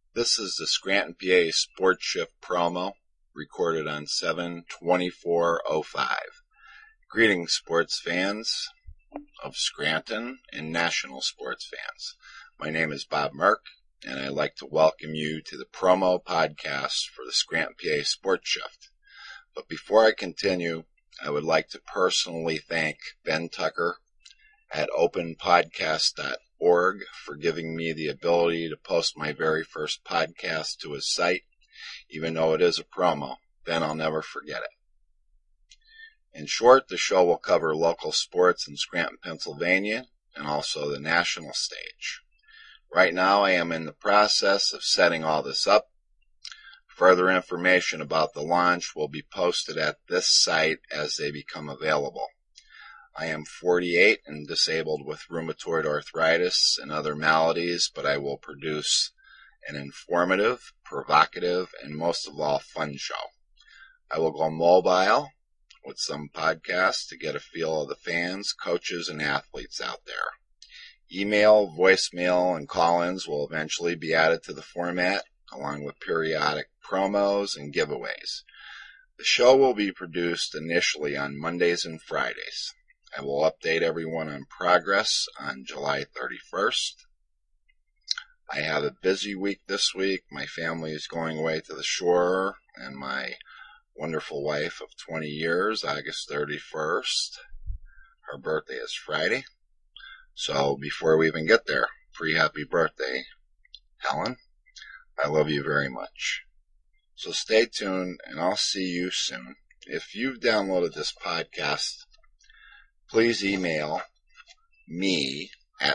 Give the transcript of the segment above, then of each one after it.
This is the Scranton, PA Sports Shift promo recorded on 7/24/05. Greetings, sports fans of Scranton and national sports fans. My name is Bob Merck, and I'd like to welcome you to the promo podcast for the Scranton, PA Sports Shift. But before I continue, I would like to personally thank Ben Tucker at openpodcast.org for giving me the ability to post my very first podcast to his site, even though it is a promo. Ben, I'll never forget it. In short, the show will cover local sports in Scranton, Pennsylvania, and also the national stage. Right now, I am in the process of setting all this up. Further information about the launch will be posted at this site as they become available. I am 48 and disabled with rheumatoid arthritis and other maladies, but I will produce an informative, provocative, and most of all, fun show. I will go mobile with some podcasts to get a feel of the fans, coaches, and athletes out there. Email, voicemail, and call-ins will eventually be added to the format, along with periodic promos and giveaways. The show will be produced initially on Mondays and Fridays. I will update everyone on progress on July 31st. I have a busy week this week. My family is going away to the shore, and my wonderful wife of 20 years, August 31st. Her birthday is Friday. So before we even get there, happy birthday, Helen. I love you very much. So stay tuned, and I'll see you soon. If you've downloaded this podcast, please email me at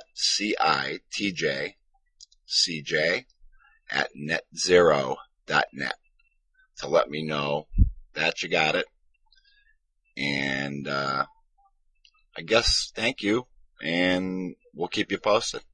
citjcj@netzero.net to let me know that you got it. And I guess thank you, and we'll keep you posted.